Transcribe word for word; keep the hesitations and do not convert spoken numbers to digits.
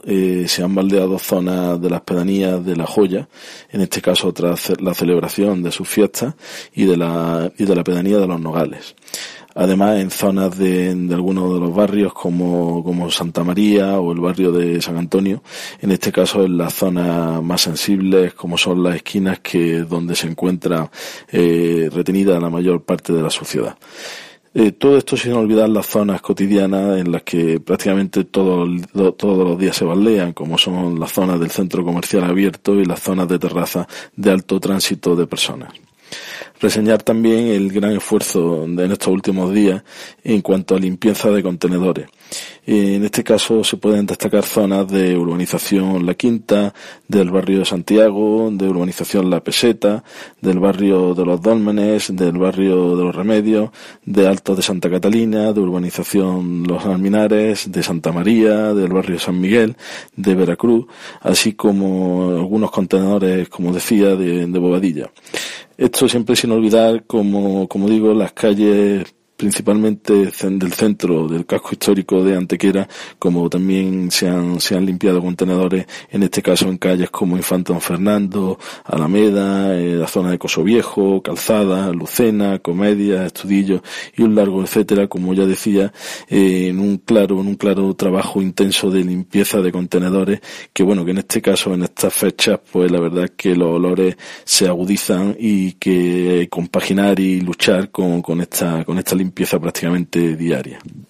eh, se han baldeado zonas de las pedanías de La Joya, en este caso tras la celebración de sus fiestas, y de la, y de la pedanía de Los Nogales. Además, en zonas de, de algunos de los barrios como, como Santa María o el barrio de San Antonio, en este caso en las zonas más sensibles como son las esquinas que donde se encuentra eh, retenida la mayor parte de la suciedad. Eh, todo esto sin olvidar las zonas cotidianas en las que prácticamente todo, todos los días se baldean, como son las zonas del centro comercial abierto y las zonas de terraza de alto tránsito de personas. Reseñar también el gran esfuerzo de en estos últimos días en cuanto a limpieza de contenedores. En este caso se pueden destacar zonas de urbanización La Quinta, del barrio de Santiago, de urbanización La Peseta, del barrio de los Dólmenes, del barrio de los Remedios, de Altos de Santa Catalina, de urbanización Los Alminares, de Santa María, del barrio de San Miguel, de Veracruz, así como algunos contenedores, como decía, de, de Bobadilla. Esto siempre sin olvidar, como, como digo, las calles principalmente del centro del casco histórico de Antequera, como también se han, se han limpiado contenedores, en este caso en calles como Infante Don Fernando, Alameda, eh, la zona de Coso Viejo, Calzada, Lucena, Comedia, Estudillo y un largo etcétera, como ya decía, eh, en un claro, en un claro trabajo intenso de limpieza de contenedores, que bueno, que en este caso, en estas fechas, pues la verdad es que los olores se agudizan y que compaginar y luchar con, con esta, con esta limpieza prácticamente diaria.